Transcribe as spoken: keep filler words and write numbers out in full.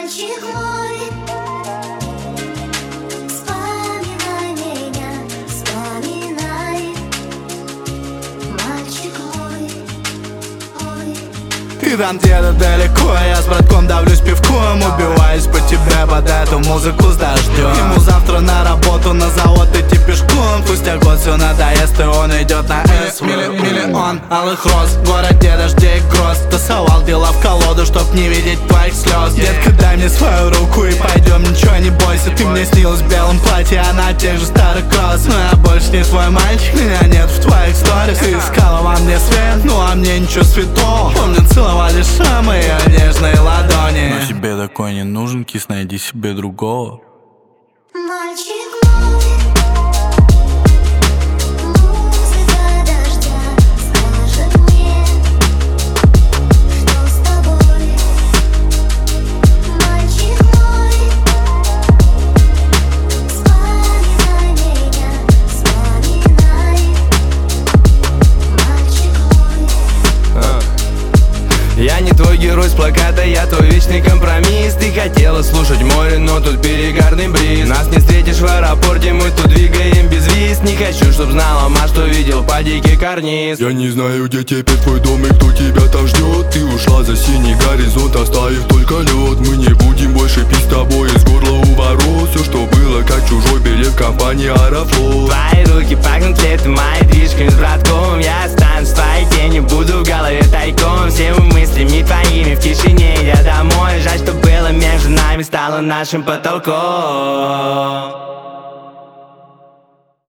Мальчик мой, вспоминай меня, вспоминай. Мальчик мой, ой. Ты там где-то далеко, я с братком давлюсь пивком, убиваюсь по тебе под эту музыку с дождем. Ему завтра на работу, на завод идти пешком. Спустя год все надоест, и он идет на эс. Миллион алых роз, в городе дождей и гроз. Тасовал дела в колоду, чтоб не видеть твоих слез. Детка, дай мне свою руку и пойдем, ничего не бойся. Ты мне снилась в белом платье, а на тех же старых кросс. Но я больше не твой мальчик, меня нет в твоих сторис. Ты искала во мне свет, ну а мне ничего святого. Помню, целовали шрамы и нежные ладони. Но тебе такой не нужен, кис, найди себе другого. Мальчик мой, музыка дождя скажет мне, что с тобой. Мальчик мой, вспоминай меня, вспоминай. Мальчик мой. Я не твой герой с плаката, я твой вечный компромисс. Ты хотела слушать море, но тут перегарный бриз. Нас не встретишь в аэропорте, мы тут двигаем без виз. Не хочу, чтоб знала ма, что видел по дикий карниз. Я не знаю, где теперь твой дом и кто тебя там ждет. Ты ушла за синий горизонт, оставив только лед. Мы не будем больше пить с тобой из горла у ворот. Все, что было, как чужой билет в компании Аэрофлот. Твои руки пахнут летом, мои движками с братком. Я останусь в твоей тени, буду в голове тайком. Все мы мыслями твоими в тишине идя домой. Жаль, что было между нами, стало нашим потолком.